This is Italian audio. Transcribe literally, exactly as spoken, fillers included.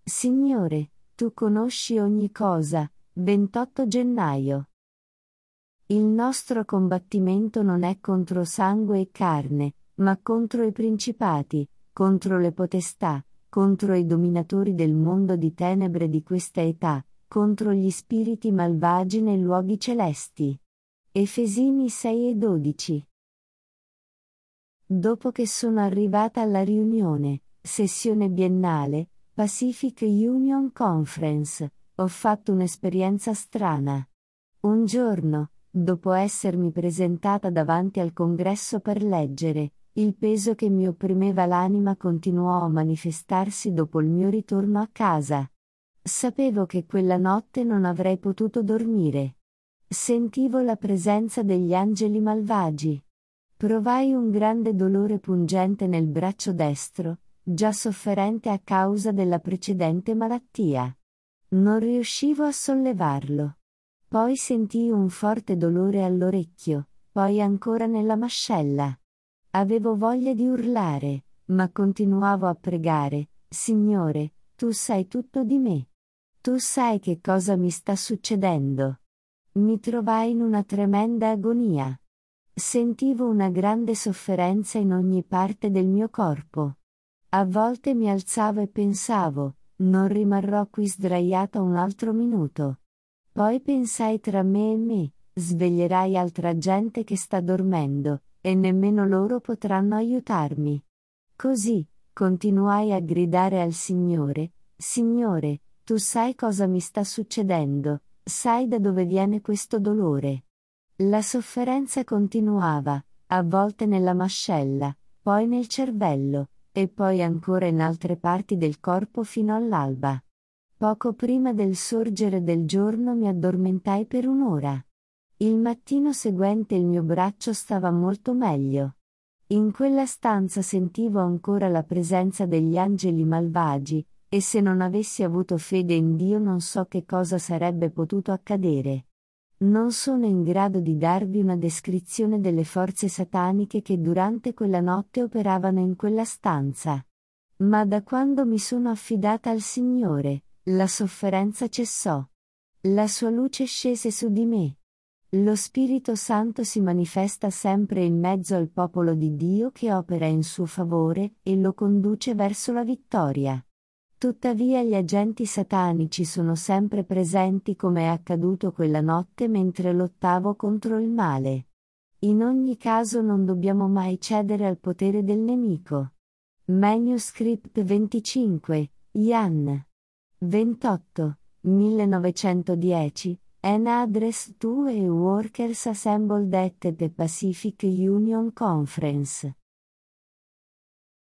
Signore, tu conosci ogni cosa. ventotto gennaio. Il nostro combattimento non è contro sangue e carne, ma contro i principati, contro le potestà, contro i dominatori del mondo di tenebre di questa età, contro gli spiriti malvagi nei luoghi celesti. Efesini sei e dodici. Dopo che sono arrivata alla riunione, sessione biennale, Pacific Union Conference, ho fatto un'esperienza strana. Un giorno, dopo essermi presentata davanti al congresso per leggere, il peso che mi opprimeva l'anima continuò a manifestarsi dopo il mio ritorno a casa. Sapevo che quella notte non avrei potuto dormire. Sentivo la presenza degli angeli malvagi. Provai un grande dolore pungente nel braccio destro, già sofferente a causa della precedente malattia. Non riuscivo a sollevarlo. Poi sentii un forte dolore all'orecchio, poi ancora nella mascella. Avevo voglia di urlare, ma continuavo a pregare: Signore, tu sai tutto di me. Tu sai che cosa mi sta succedendo. Mi trovai in una tremenda agonia. Sentivo una grande sofferenza in ogni parte del mio corpo. A volte mi alzavo e pensavo: non rimarrò qui sdraiata un altro minuto. Poi pensai tra me e me: sveglierai altra gente che sta dormendo, e nemmeno loro potranno aiutarmi. Così, continuai a gridare al Signore: Signore, tu sai cosa mi sta succedendo, sai da dove viene questo dolore. La sofferenza continuava, a volte nella mascella, poi nel cervello, e poi ancora in altre parti del corpo fino all'alba. Poco prima del sorgere del giorno mi addormentai per un'ora. Il mattino seguente il mio braccio stava molto meglio. In quella stanza sentivo ancora la presenza degli angeli malvagi, e se non avessi avuto fede in Dio non so che cosa sarebbe potuto accadere. Non sono in grado di darvi una descrizione delle forze sataniche che durante quella notte operavano in quella stanza. Ma da quando mi sono affidata al Signore, la sofferenza cessò. La sua luce scese su di me. Lo Spirito Santo si manifesta sempre in mezzo al popolo di Dio che opera in suo favore e lo conduce verso la vittoria. Tuttavia gli agenti satanici sono sempre presenti, come è accaduto quella notte mentre lottavo contro il male. In ogni caso non dobbiamo mai cedere al potere del nemico. Manuscript venticinque, Jan. ventotto, millenovecentodieci, An address to a workers assembled at the Pacific Union Conference.